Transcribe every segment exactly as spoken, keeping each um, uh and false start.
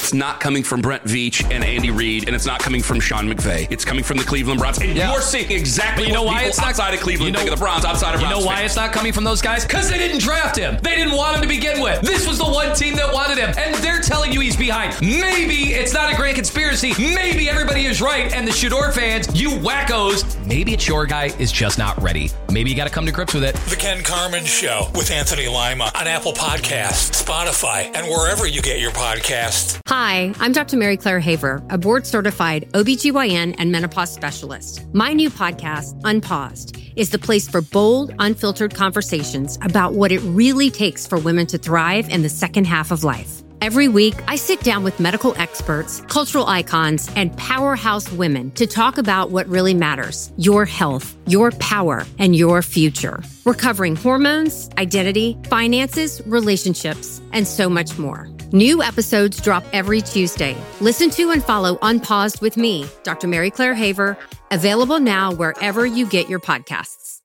it's not coming from Brent Veach and Andy Reid, and it's not coming from Sean McVay. It's coming from the Cleveland Browns. And yeah. you're seeing exactly but you know what why people it's not, outside of Cleveland you know, think of the Browns, outside of Browns You know why fans. it's not coming from those guys? Because they didn't draft him. They didn't want him to begin with. This was the one team that wanted him, and they're telling you he's behind. Maybe it's not a grand conspiracy. Maybe everybody is right, and the Shador fans, you wackos, maybe it's your guy is just not ready. Maybe you got to come to grips with it. The Ken Carman Show with Anthony Lima on Apple Podcasts, Spotify, and wherever you get your podcasts. Hi, I'm Doctor Mary Claire Haver, a board-certified O B G Y N and menopause specialist. My new podcast, Unpaused, is the place for bold, unfiltered conversations about what it really takes for women to thrive in the second half of life. Every week, I sit down with medical experts, cultural icons, and powerhouse women to talk about what really matters: your health, your power, and your future. We're covering hormones, identity, finances, relationships, and so much more. New episodes drop every Tuesday. Listen to and follow Unpaused with me, Doctor Mary Claire Haver, available now wherever you get your podcasts.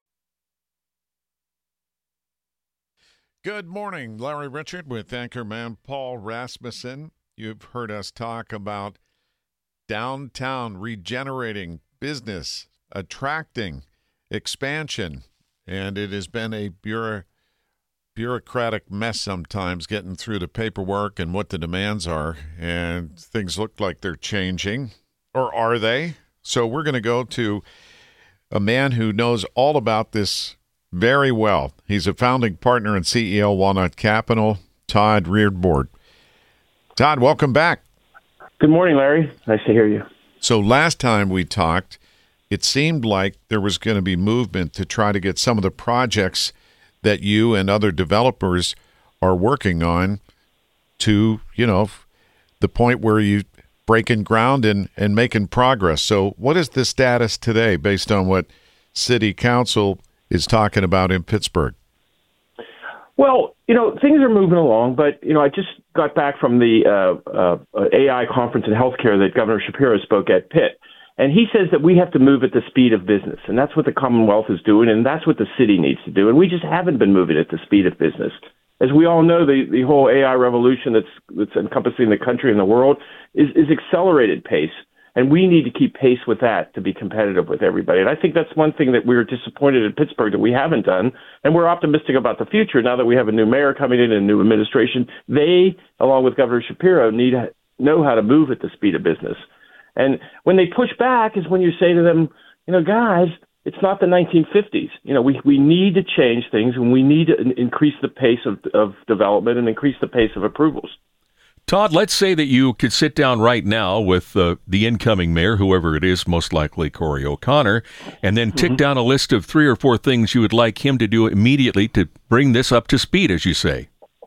Good morning, Larry Richard with anchorman Paul Rasmussen. You've heard us talk about downtown regenerating, business, attracting, expansion, and it has been a bureau, bureaucratic mess sometimes getting through the paperwork and what the demands are, and things look like they're changing, or are they? So we're going to go to a man who knows all about this very well. He's a founding partner and C E O of Walnut Capital, Todd Reardboard. Todd, welcome back. Good morning, Larry. Nice to hear you. So last time we talked, it seemed like there was going to be movement to try to get some of the projects that you and other developers are working on to, you know, the point where you breaking ground and, and making progress. So what is the status today based on what City Council is talking about in Pittsburgh? Well, you know, things are moving along, but, you know, I just got back from the uh, uh, A I conference in healthcare that Governor Shapiro spoke at Pitt. And he says that we have to move at the speed of business. And that's what the Commonwealth is doing. And that's what the city needs to do. And we just haven't been moving at the speed of business. As we all know, the, the whole A I revolution that's, that's encompassing the country and the world is, is accelerated pace. And we need to keep pace with that to be competitive with everybody. And I think that's one thing that we're disappointed in Pittsburgh that we haven't done. And we're optimistic about the future now that we have a new mayor coming in and a new administration. They, along with Governor Shapiro, need to know how to move at the speed of business. And when they push back is when you say to them, you know, guys, it's not the nineteen fifties. You know, we, we need to change things, and we need to increase the pace of, of development and increase the pace of approvals. Todd, let's say that you could sit down right now with uh, the incoming mayor, whoever it is, most likely Corey O'Connor, and then tick mm-hmm. down a list of three or four things you would like him to do immediately to bring this up to speed, as you say.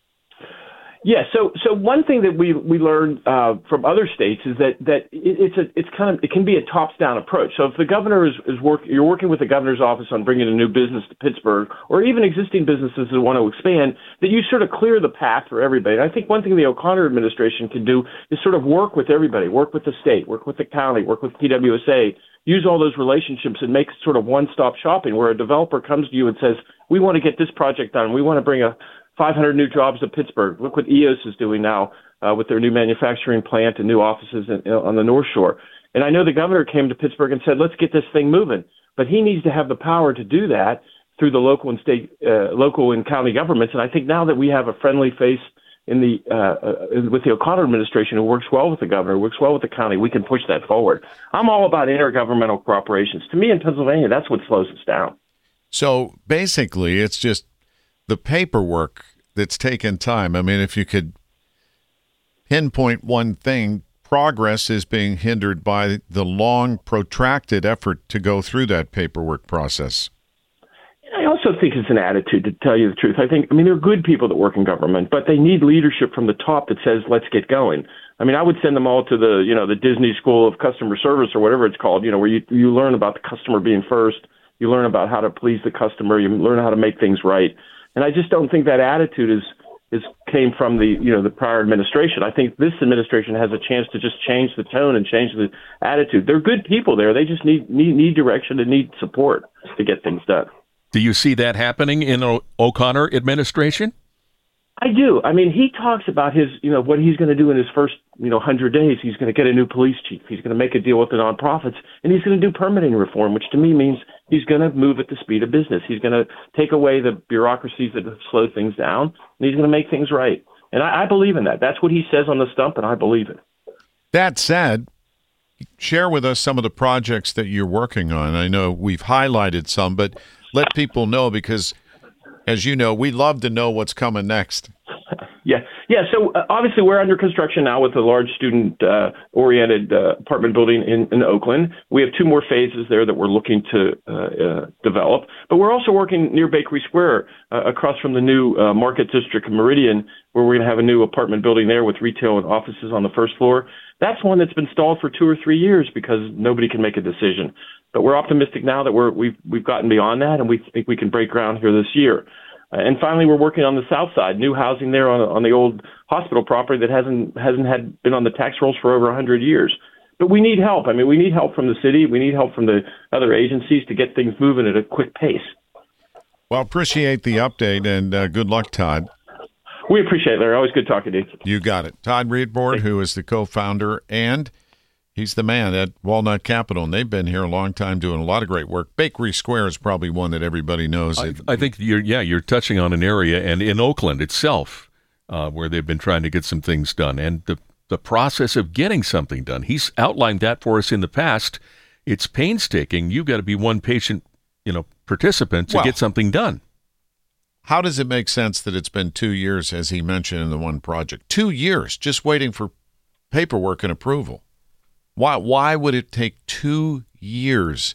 Yeah, so so one thing that we we learned uh, from other states is that that it, it's a it's kind of it can be a tops down approach. So if the governor is is work you're working with the governor's office on bringing a new business to Pittsburgh, or even existing businesses that want to expand, that you sort of clear the path for everybody. And I think one thing the O'Connor administration can do is sort of work with everybody, work with the state, work with the county, work with P W S A, use all those relationships and make sort of one stop shopping where a developer comes to you and says, we want to get this project done, we want to bring a five hundred new jobs to Pittsburgh. Look what E O S is doing now uh, with their new manufacturing plant and new offices in, on the North Shore. And I know the governor came to Pittsburgh and said, let's get this thing moving. But he needs to have the power to do that through the local and state, uh, local and county governments. And I think now that we have a friendly face in the uh, uh, with the O'Connor administration who works well with the governor, works well with the county, we can push that forward. I'm all about intergovernmental cooperations. To me, in Pennsylvania, that's what slows us down. So basically, it's just the paperwork that's taken time. I mean, if you could pinpoint one thing, progress is being hindered by the long, protracted effort to go through that paperwork process. I also think it's an attitude, to tell you the truth. I think, I mean, there are good people that work in government, but they need leadership from the top that says, let's get going. I mean, I would send them all to the, you know, the Disney School of Customer Service or whatever it's called, you know, where you, you learn about the customer being first, you learn about how to please the customer, you learn how to make things right. And I just don't think that attitude is is came from the you know the prior administration. I think this administration has a chance to just change the tone and change the attitude. They're good people there. They just need need, need direction and need support to get things done. Do you see that happening in the O'Connor administration? I do. I mean, he talks about his, you know, what he's going to do in his first, you know, one hundred days. He's going to get a new police chief. He's going to make a deal with the nonprofits, and he's going to do permitting reform, which to me means he's going to move at the speed of business. He's going to take away the bureaucracies that have slowed things down, and he's going to make things right. And I, I believe in that. That's what he says on the stump, and I believe it. That said, share with us some of the projects that you're working on. I know we've highlighted some, but let people know because, as you know, we love to know what's coming next. Yeah, yeah. So uh, obviously we're under construction now with a large student-oriented uh, uh, apartment building in, in Oakland. We have two more phases there that we're looking to uh, uh, develop. But we're also working near Bakery Square, uh, across from the new uh, Market District of Meridian, where we're going to have a new apartment building there with retail and offices on the first floor. That's one that's been stalled for two or three years because nobody can make a decision. But we're optimistic now that we're, we've we've gotten beyond that, and we think we can break ground here this year. Uh, and finally, we're working on the south side, new housing there on on the old hospital property that hasn't hasn't had been on the tax rolls for over one hundred years. But we need help. I mean, we need help from the city. We need help from the other agencies to get things moving at a quick pace. Well, appreciate the update, and uh, good luck, Todd. We appreciate it, Larry. Always good talking to you. You got it. Todd Reedboard, who is the co-founder, and he's the man at Walnut Capital, and they've been here a long time doing a lot of great work. Bakery Square is probably one that everybody knows. I, I think you're, yeah, you're touching on an area, and in Oakland itself, uh, where they've been trying to get some things done, and the the process of getting something done. He's outlined that for us in the past. It's painstaking. You've got to be one patient, you know, participant to well, get something done. How does it make sense that it's been two years, as he mentioned in the one project? Two years just waiting for paperwork and approval. Why why would it take two years?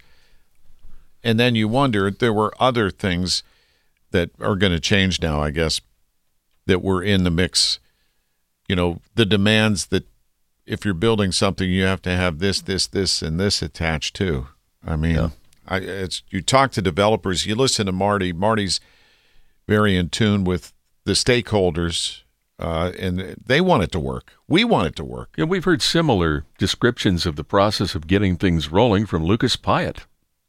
And then you wonder if there were other things that are going to change now, I guess, that were in the mix. You know, the demands that if you're building something, you have to have this, this, this, and this attached too. I mean, yeah. I, it's you talk to developers, you listen to Marty. Marty's very in tune with the stakeholders, uh, and they want it to work. We want it to work. And we've heard similar descriptions of the process of getting things rolling from Lucas Pyatt.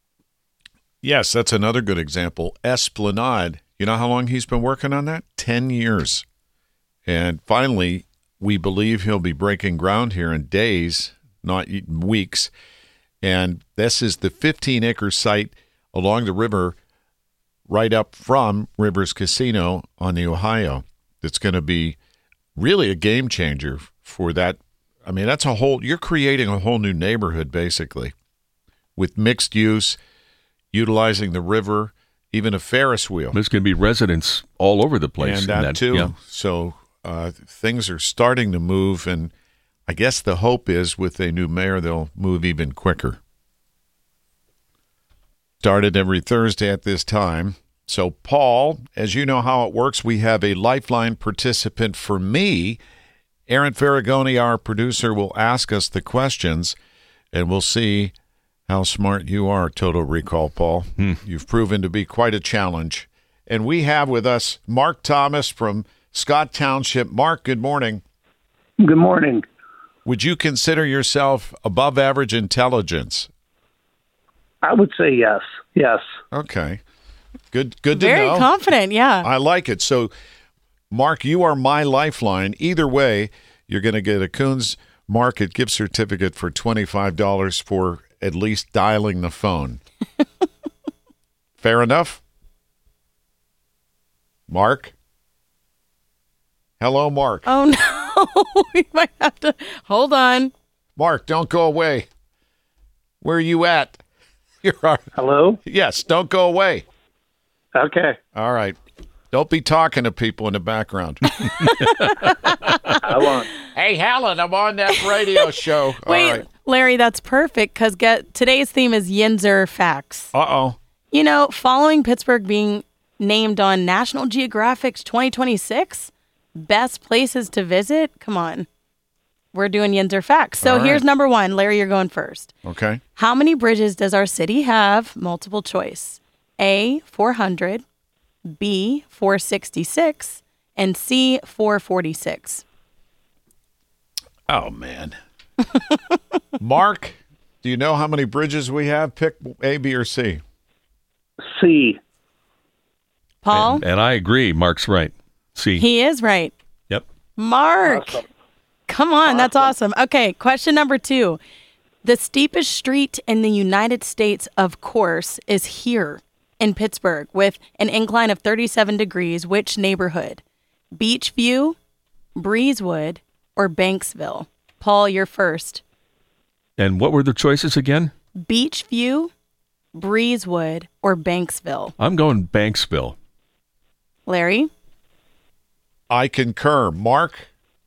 Yes, that's another good example. Esplanade, you know how long he's been working on that? Ten years. And finally, we believe he'll be breaking ground here in days, not weeks. And this is the fifteen-acre site along the river right up from Rivers Casino on the Ohio. That's going to be really a game changer for that. I mean, that's a whole, you're creating a whole new neighborhood, basically, with mixed use, utilizing the river, even a Ferris wheel. There's going to be residents all over the place. And that, that too. Yeah. So uh, things are starting to move, and I guess the hope is with a new mayor, they'll move even quicker. Started every Thursday at this time. So, Paul, as you know how it works, we have a Lifeline participant for me. Aaron Ferragoni, our producer, will ask us the questions, and we'll see how smart you are, Total Recall, Paul. Hmm. You've proven to be quite a challenge. And we have with us Mark Thomas from Scott Township. Mark, good morning. Good morning. Would you consider yourself above average intelligence? I would say yes. Yes. Okay. Good good to Very know. Very confident, yeah. I like it. So, Mark, you are my lifeline. Either way, you're going to get a Coons Market gift certificate for twenty-five dollars for at least dialing the phone. Fair enough? Mark? Hello, Mark. Oh, no. We might have to hold on. Mark, don't go away. Where are you at? You're our... Hello? Yes, don't go away. Okay. All right. Don't be talking to people in the background. I won't. Hey, Helen, I'm on that radio show. Wait, All right. Larry, that's perfect because get today's theme is Yinzer Facts. Uh-oh. You know, following Pittsburgh being named on National Geographic's twenty twenty-six Best Places to Visit, come on. We're doing Yinzer Facts. So All here's right. number one. Larry, you're going first. Okay. How many bridges does our city have? Multiple choice. A, four hundred, B, four sixty-six, and C, four forty-six. Oh, man. Mark, do you know how many bridges we have? Pick A, B, or C. C. Paul? And, and I agree. Mark's right. See. He is right. Yep. Mark. Awesome. Come on, that's awesome. Okay, question number two. The steepest street in the United States, of course, is here in Pittsburgh with an incline of thirty-seven degrees. Which neighborhood? Beachview, Breezewood, or Banksville? Paul, you're first. And what were the choices again? Beachview, Breezewood, or Banksville? I'm going Banksville. Larry? I concur. Mark?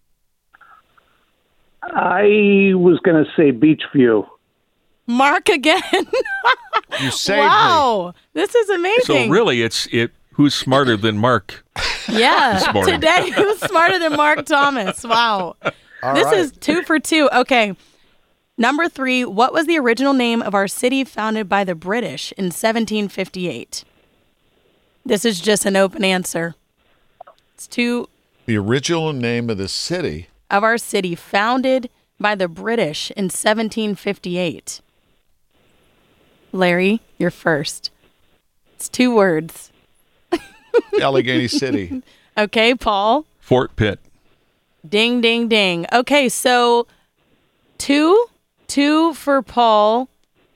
I was going to say Beachview. Mark again. You saved wow, this is amazing. So really, it's it. Who's smarter than Mark? Yeah, this morning? Today who's smarter than Mark Thomas? Wow, All this right. is two for two. Okay, number three. What was the original name of our city founded by the British in seventeen fifty-eight? This is just an open answer. It's two. The original name of the city of our city founded by the British in seventeen fifty-eight. Larry, you're first. It's two words. Allegheny City. Okay, Paul. Fort Pitt. Ding, ding, ding. Okay, so two, two for Paul,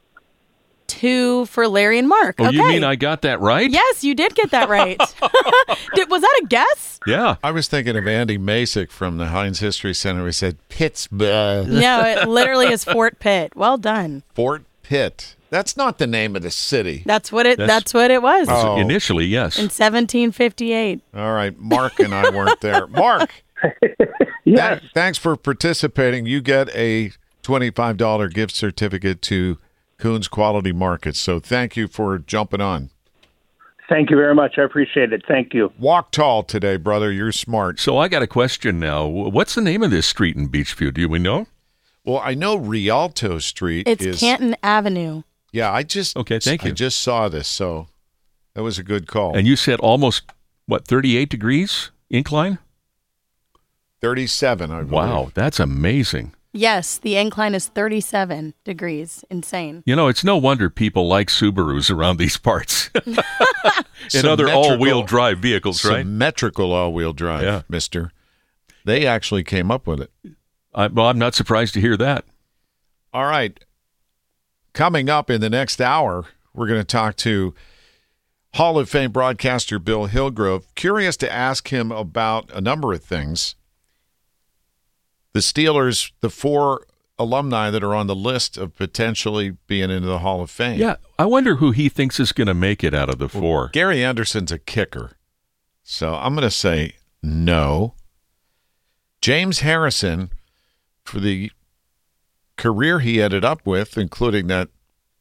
two for Larry and Mark. Oh, okay. you mean I got that right? Yes, you did get that right. did, was that a guess? Yeah. I was thinking of Andy Masick from the Heinz History Center. He said Pittsburgh. No, it literally is Fort Pitt. Well done. Fort Pitt. That's not the name of the city. That's what it. That's, That's- what it was. Oh. Initially, yes. In seventeen fifty-eight. All right, Mark and I weren't there. Mark, Yes. th- thanks for participating. You get a twenty-five dollars gift certificate to Coons Quality Markets. So thank you for jumping on. Thank you very much. I appreciate it. Thank you. Walk tall today, brother. You're smart. So I got a question now. What's the name of this street in Beachview? Do we know? Well, I know Rialto Street It's is. Canton Avenue. Yeah, I just Okay, thank I you. just saw this, so that was a good call. And you said almost, what, thirty-eight degrees incline? thirty-seven, I believe. Wow, that's amazing. Yes, the incline is thirty-seven degrees. Insane. You know, it's no wonder people like Subarus around these parts and other Symmetrical- all-wheel drive vehicles, right? Symmetrical all-wheel drive, Yeah. mister. They actually came up with it. I, well, I'm not surprised to hear that. All right. Coming up in the next hour, we're going to talk to Hall of Fame broadcaster Bill Hillgrove. Curious to ask him about a number of things. The Steelers, the four alumni that are on the list of potentially being into the Hall of Fame. Yeah, I wonder who he thinks is going to make it out of the four. Gary Anderson's a kicker. So I'm going to say no. James Harrison, for the career he ended up with, including that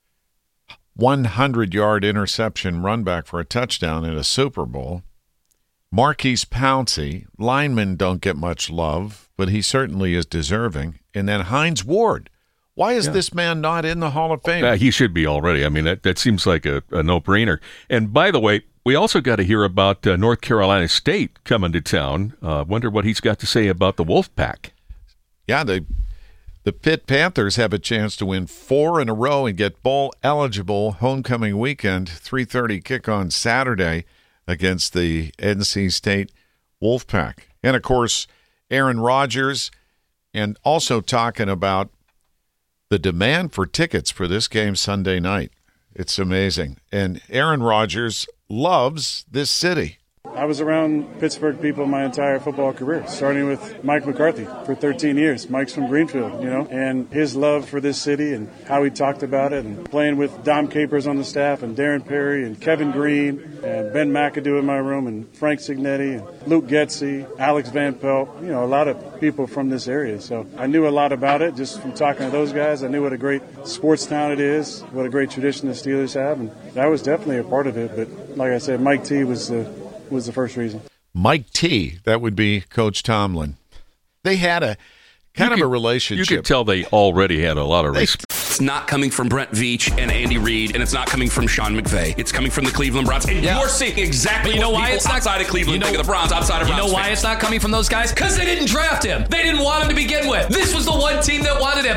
hundred-yard interception run back for a touchdown in a Super Bowl. Marquise Pouncey, linemen don't get much love, but he certainly is deserving. And then Hines Ward. Why is Yeah. this man not in the Hall of Fame? Uh, he should be already. I mean, that, that seems like a, a no-brainer. And by the way, we also got to hear about uh, North Carolina State coming to town. Uh, wonder what he's got to say about the Wolfpack. Yeah, the the Pitt Panthers have a chance to win four in a row and get bowl eligible homecoming weekend. three thirty kick on Saturday against the N C State Wolfpack. And of course, Aaron Rodgers, and also talking about the demand for tickets for this game Sunday night. It's amazing. And Aaron Rodgers loves this city. I was around Pittsburgh people my entire football career, starting with Mike McCarthy for thirteen years. Mike's from Greenfield, you know, and his love for this city and how he talked about it, and playing with Dom Capers on the staff and Darren Perry and Kevin Green and Ben McAdoo in my room and Frank Signetti and Luke Getsy, Alex Van Pelt, you know, a lot of people from this area. So I knew a lot about it just from talking to those guys. I knew what a great sports town it is, what a great tradition the Steelers have, and that was definitely a part of it. But like I said, Mike T was the was the first reason. Mike T, that would be Coach Tomlin. They had a kind You of could- a relationship. You could tell they already had a lot of respect. It's not coming from Brent Veach and Andy Reid, and it's not coming from Sean McVay. It's coming from the Cleveland Browns. And Yeah. you're seeing exactly But you know what why people it's not- outside of Cleveland you know- think of the Browns, outside of You Browns know why fans. it's not coming from those guys? Because they didn't draft him. They didn't want him to begin with. This was the one team that wanted him. And they're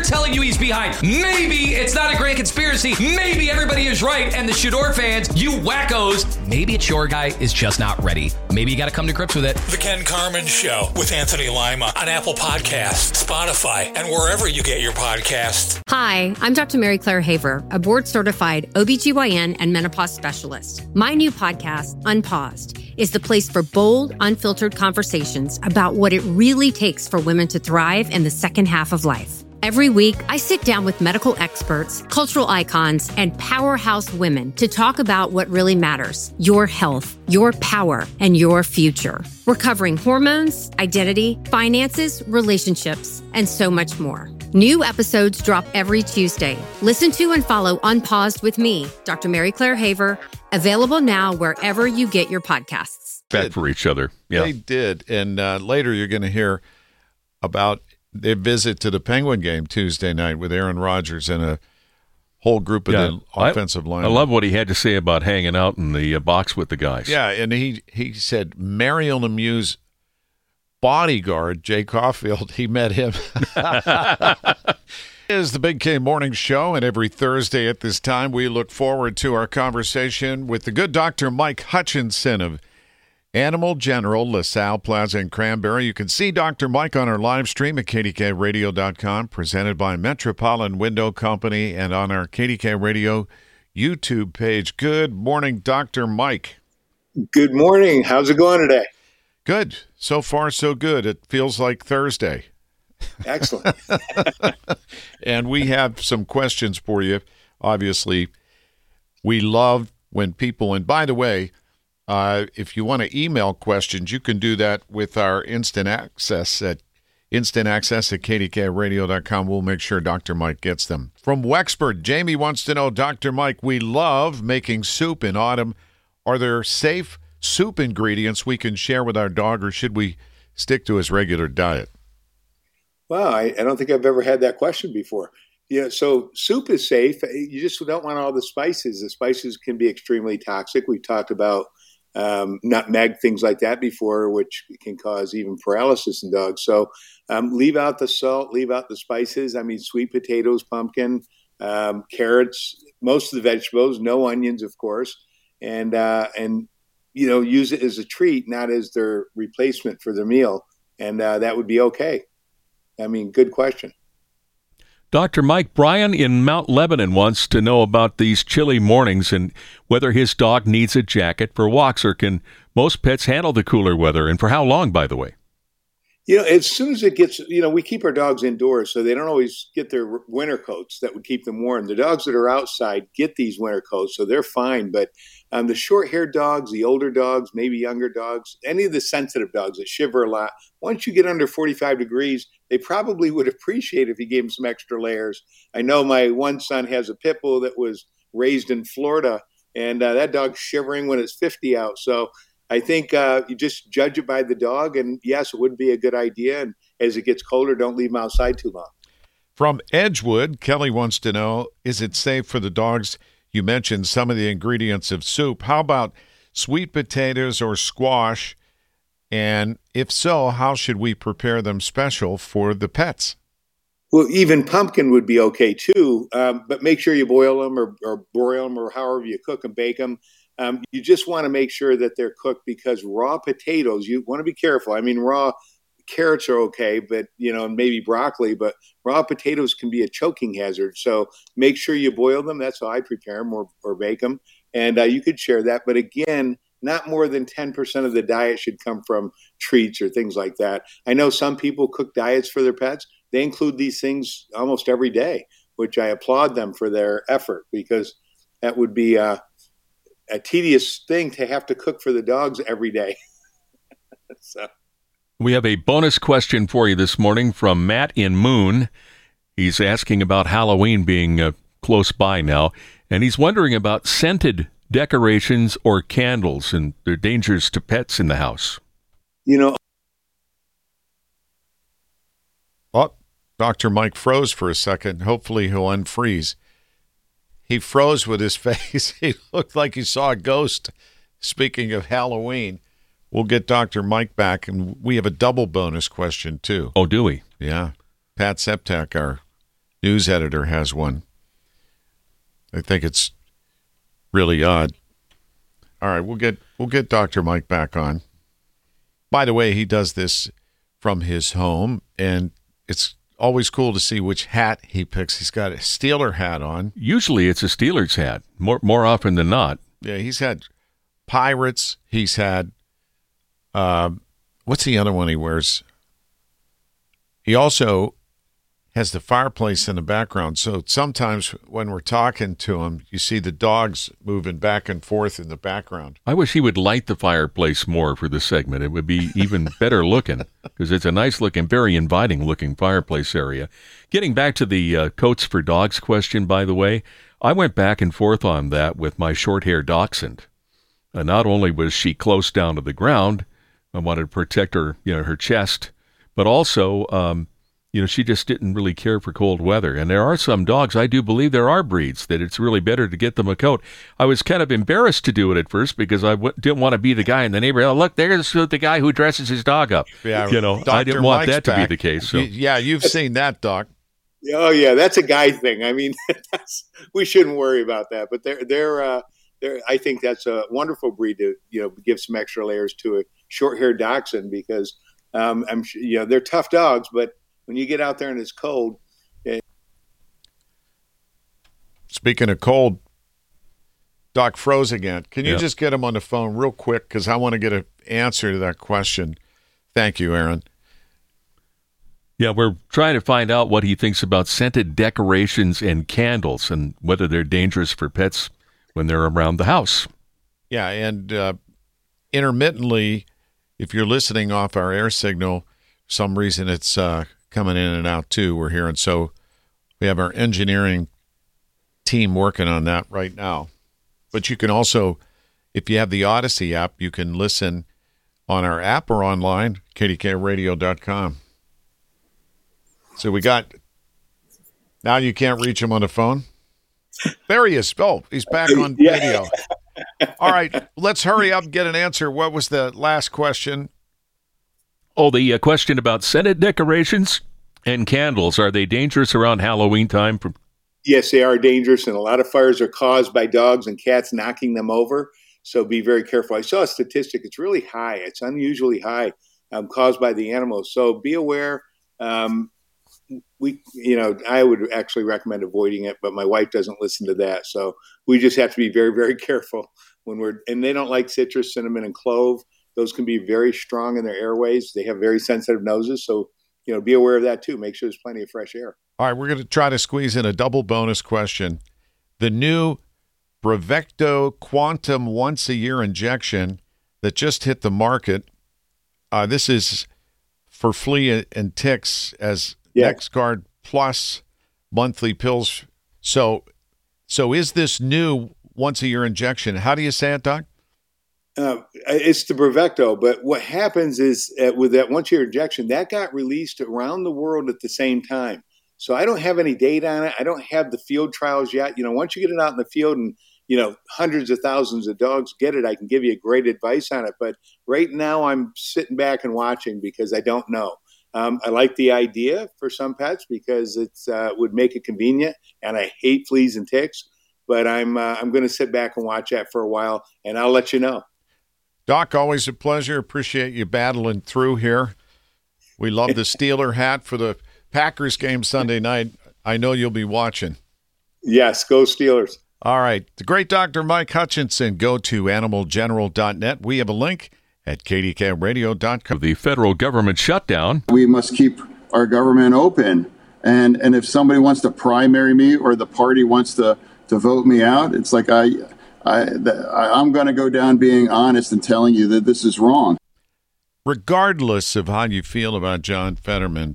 they're telling you he's behind. Maybe it's not a grand conspiracy. Maybe everybody is right. And the Shador fans, you wackos, maybe it's your guy is just not ready. Maybe you got to come to grips with it. The Ken Carman Show with Anthony Lima on Apple Podcasts, Spotify, and wherever you get your podcasts. Hi, I'm Doctor Mary Claire Haver, a board-certified O B G Y N and menopause specialist. My new podcast, Unpaused, is the place for bold, unfiltered conversations about what it really takes for women to thrive in the second half of life. Every week, I sit down with medical experts, cultural icons, and powerhouse women to talk about what really matters: your health, your power, and your future. We're covering hormones, identity, finances, relationships, and so much more. New episodes drop every Tuesday. Listen to and follow Unpaused with me, Doctor Mary Claire Haver, available now wherever you get your podcasts. Back for each other. Yeah. They did. And uh, later you're going to hear about their visit to the Penguin game Tuesday night with Aaron Rodgers and a whole group of Yeah, the offensive I, linemen. I love what he had to say about hanging out in the uh, box with the guys. Yeah, and he, he said Marion Lemieux's bodyguard, Jay Caulfield, he met him. It is the Big K Morning Show, and every Thursday at this time we look forward to our conversation with the good Doctor Mike Hutchinson of Animal General, LaSalle Plaza and Cranberry. You can see Doctor Mike on our live stream at K D K radio dot com, presented by Metropolitan Window Company, and on our K D K Radio YouTube page. Good morning, Doctor Mike. Good morning. How's it going today? Good. So far, so good. It feels like Thursday. Excellent. And we have some questions for you. Obviously, we love when people, and by the way, Uh, if you want to email questions, you can do that with our instant access at instant access at K D K radio dot com. We'll make sure Doctor Mike gets them. From Wexford, Jamie wants to know, Doctor Mike, we love making soup in autumn. Are there safe soup ingredients we can share with our dog, or should we stick to his regular diet? Well, I, I don't think I've ever had that question before. Yeah, so soup is safe. You just don't want all the spices. The spices can be extremely toxic. We've talked about um, nutmeg, things like that before, which can cause even paralysis in dogs. So um, leave out the salt, leave out the spices. I mean, sweet potatoes, pumpkin, um, carrots, most of the vegetables, no onions, of course, and uh, and you know, use it as a treat, not as their replacement for their meal, and uh, that would be okay. I mean, good question. Doctor Mike, Brian in Mount Lebanon wants to know about these chilly mornings and whether his dog needs a jacket for walks, or can most pets handle the cooler weather, and for how long, by the way? You know, as soon as it gets, you know, we keep our dogs indoors, so they don't always get their winter coats that would keep them warm. The dogs that are outside get these winter coats, so they're fine. But um, the short-haired dogs, the older dogs, maybe younger dogs, any of the sensitive dogs that shiver a lot, once you get under forty-five degrees, they probably would appreciate if you gave them some extra layers. I know my one son has a pit bull that was raised in Florida, and uh, that dog's shivering when it's fifty out. So I think uh, you just judge it by the dog, and yes, it would be a good idea. And as it gets colder, don't leave them outside too long. From Edgewood, Kelly wants to know, is it safe for the dogs? You mentioned some of the ingredients of soup. How about sweet potatoes or squash? And if so, how should we prepare them special for the pets? Well, even pumpkin would be okay too, um, but make sure you boil them or, or broil them or however you cook and bake them. Um, you just want to make sure that they're cooked, because raw potatoes, you want to be careful. I mean, raw carrots are okay, but, you know, maybe broccoli, but raw potatoes can be a choking hazard. So make sure you boil them. That's how I prepare them, or, or bake them. And uh, you could share that. But again, not more than ten percent of the diet should come from treats or things like that. I know some people cook diets for their pets. They include these things almost every day, which I applaud them for their effort, because that would be uh, a tedious thing to have to cook for the dogs every day. So. We have a bonus question for you this morning from Matt in Moon. He's asking about Halloween being uh, close by now, and he's wondering about scented decorations or candles and their dangers to pets in the house. You know, oh, Doctor Mike froze for a second. Hopefully he'll unfreeze. He froze with his face. He looked like he saw a ghost. Speaking of Halloween, we'll get Doctor Mike back, and we have a double bonus question, too. Oh, do we? Yeah. Pat Septak, our news editor has one. I think it's really odd. All right, we'll get we'll get Doctor Mike back on. By the way, he does this from his home, and it's always cool to see which hat he picks. He's got a Steeler hat on. Usually it's a Steelers hat, more more often than not. Yeah, he's had Pirates. He's had, uh, what's the other one he wears? He also has the fireplace in the background. So sometimes when we're talking to him, you see the dogs moving back and forth in the background. I wish he would light the fireplace more for the segment. It would be even better looking because it's a nice looking, very inviting looking fireplace area. Getting back to the uh, coats for dogs question, by the way, I went back and forth on that with my short-haired dachshund. Uh, not only was she close down to the ground, I wanted to protect her, you know, her chest, but also, um, you know, she just didn't really care for cold weather. And there are some dogs, I do believe there are breeds that it's really better to get them a coat. I was kind of embarrassed to do it at first because I w- didn't want to be the guy in the neighborhood. Oh, look, there's the guy who dresses his dog up. Yeah, you know, Doctor I didn't want Mike's that to back. be the case. So. Yeah, you've seen that, Doc. Oh yeah, that's a guy thing. I mean, that's, we shouldn't worry about that. But they're they're uh, they're. I think that's a wonderful breed to you know give some extra layers to a short-haired dachshund because um, I'm you know they're tough dogs, but when you get out there and it's cold. It... Speaking of cold, Doc froze again. Can you yep. just get him on the phone real quick because I want to get an answer to that question. Thank you, Aaron. Yeah, we're trying to find out what he thinks about scented decorations and candles and whether they're dangerous for pets when they're around the house. Yeah, and uh, intermittently, if you're listening off our air signal, for some reason it's uh, coming in and out too. We're hearing. So we have our engineering team working on that right now. But you can also, if you have the Odyssey app, you can listen on our app or online, K D K radio dot com. So we got, now you can't reach him on the phone. There he is. Oh, he's back on Yeah. video. All right, let's hurry up and get an answer. What was the last question? Oh, the uh, question about scented decorations and candles. Are they dangerous around Halloween time? For- Yes, they are dangerous, and a lot of fires are caused by dogs and cats knocking them over. So be very careful. I saw a statistic. It's really high. It's unusually high, um, caused by the animals. So be aware. Um, we, you know, I would actually recommend avoiding it, but my wife doesn't listen to that. So we just have to be very, very careful when we're, and they don't like citrus, cinnamon, and clove. Those can be very strong in their airways. They have very sensitive noses. So, you know, be aware of that too. Make sure there's plenty of fresh air. All right, we're going to try to squeeze in a double bonus question. The new Bravecto Quantum once-a-year injection that just hit the market, uh, this is for flea and ticks as Yeah. NexGard Plus monthly pills. So, so is this new once-a-year injection? How do you say it, Doc? Uh, it's the Bravecto, but what happens is uh, with that once-a-year injection, that got released around the world at the same time. So I don't have any data on it. I don't have the field trials yet. You know, once you get it out in the field and, you know, hundreds of thousands of dogs get it, I can give you great advice on it. But right now I'm sitting back and watching because I don't know. Um, I like the idea for some pets because it's uh, would make it convenient, and I hate fleas and ticks. But I'm uh, I'm going to sit back and watch that for a while, and I'll let you know. Doc, always a pleasure. Appreciate you battling through here. We love the Steeler hat for the Packers game Sunday night. I know you'll be watching. Yes, go Steelers. All right. The great Doctor Mike Hutchinson. Go to animal general dot net. We have a link at K D K radio dot com. The federal government shutdown. We must keep our government open. And and if somebody wants to primary me or the party wants to, to vote me out, it's like I, I, I'm going to go down being honest and telling you that this is wrong. Regardless of how you feel about John Fetterman,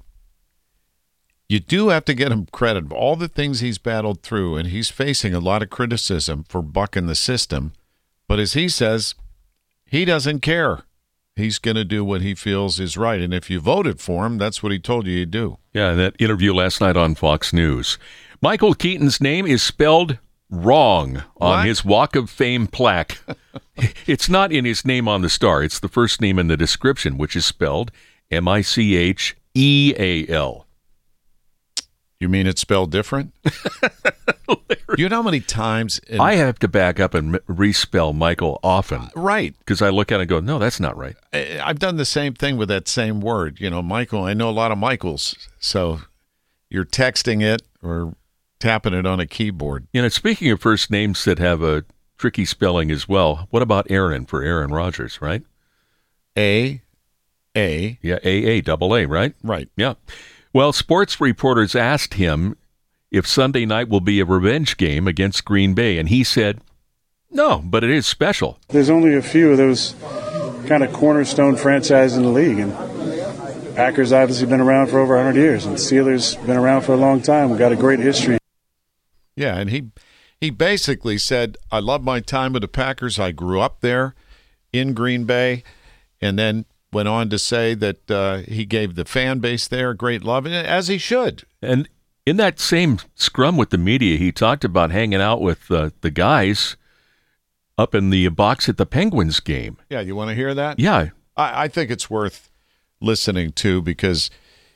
you do have to get him credit for all the things he's battled through, and he's facing a lot of criticism for bucking the system. But as he says, he doesn't care. He's going to do what he feels is right. And if you voted for him, that's what he told you to do. Yeah, that interview last night on Fox News. Michael Keaton's name is spelled wrong on What? his Walk of Fame plaque. It's not in his name on the star. It's the first name in the description, which is spelled M I C H E A L. You mean it's spelled different? You know how many times... In, I have to back up and respell Michael often. Right. Because I look at it and go, no, that's not right. I, I've done the same thing with that same word. You know, Michael, I know a lot of Michaels. So you're texting it or tapping it on a keyboard. You know, speaking of first names that have a tricky spelling as well, what about Aaron for Aaron Rodgers, right? A, A. Yeah, A, A, double A, right? Right. Yeah. Well, sports reporters asked him if Sunday night will be a revenge game against Green Bay, and he said, no, but it is special. There's only a few of those kind of cornerstone franchises in the league, and Packers obviously been around for over one hundred years, and Steelers been around for a long time. We've got a great history. Yeah, and he he basically said, I love my time with the Packers. I grew up there in Green Bay, and then went on to say that uh, he gave the fan base there great love, as he should. And in that same scrum with the media, he talked about hanging out with uh, the guys up in the box at the Penguins game. Yeah, you want to hear that? Yeah. I, I think it's worth listening to because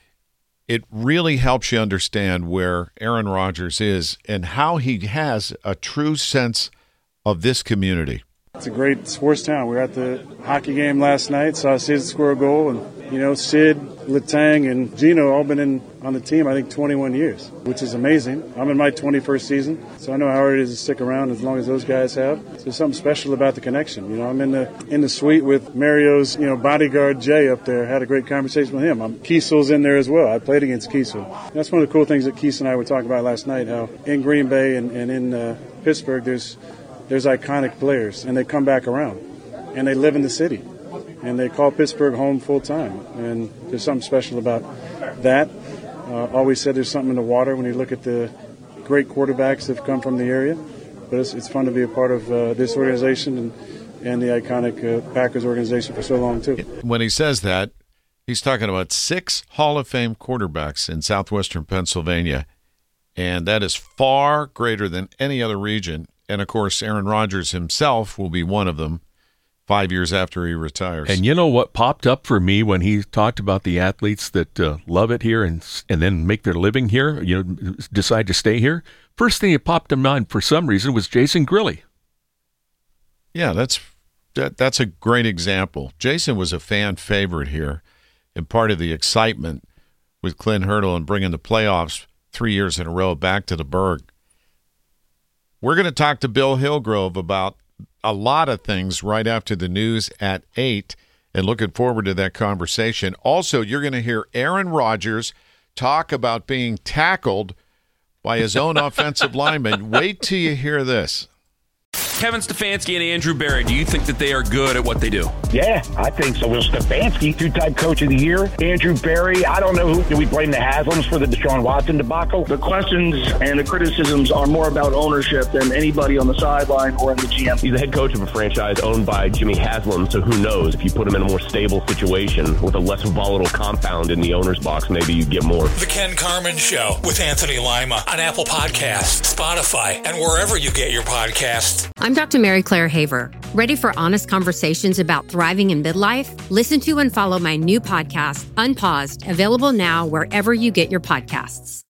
it really helps you understand where Aaron Rodgers is and how he has a true sense of this community. It's a great sports town. We were at the hockey game last night, saw Sid score a goal, and, you know, Sid, Letang, and Gino all been in on the team, I think, twenty-one years, which is amazing. I'm in my twenty-first season, so I know how hard it is to stick around as long as those guys have. So there's something special about the connection. You know, I'm in the in the suite with Mario's, you know, bodyguard, Jay, up there. Had a great conversation with him. I'm, Kiesel's in there as well. I played against Kiesel. That's one of the cool things that Kiesel and I were talking about last night, how in Green Bay and, and in uh, Pittsburgh, there's There's iconic players, and they come back around, and they live in the city, and they call Pittsburgh home full time. And there's something special about that. Uh, always said there's something in the water when you look at the great quarterbacks that have come from the area. But it's, it's fun to be a part of uh, this organization and, and the iconic uh, Packers organization for so long, too. When he says that, he's talking about six Hall of Fame quarterbacks in southwestern Pennsylvania, and that is far greater than any other region. And, of course, Aaron Rodgers himself will be one of them five years after he retires. And you know what popped up for me when he talked about the athletes that uh, love it here and and then make their living here, you know, decide to stay here? First thing that popped in mind for some reason was Jason Grilli. Yeah, that's that, that's a great example. Jason was a fan favorite here, and part of the excitement with Clint Hurdle and bringing the playoffs three years in a row back to the Berg. We're going to talk to Bill Hillgrove about a lot of things right after the news at eight, and looking forward to that conversation. Also, you're going to hear Aaron Rodgers talk about being tackled by his own offensive lineman. Wait till you hear this. Kevin Stefanski and Andrew Berry, do you think that they are good at what they do? Yeah, I think so. Will Stefanski, two-time coach of the year. Andrew Berry, I don't know who. Do we blame the Haslams for the Deshaun Watson debacle? The questions and the criticisms are more about ownership than anybody on the sideline or in the G M. He's the head coach of a franchise owned by Jimmy Haslam, so who knows? If you put him in a more stable situation with a less volatile compound in the owner's box, maybe you get more. The Ken Carman Show with Anthony Lima on Apple Podcasts, Spotify, and wherever you get your podcasts. I'm Doctor Mary Claire Haver. Ready for honest conversations about thriving in midlife? Listen to and follow my new podcast, Unpaused, available now wherever you get your podcasts.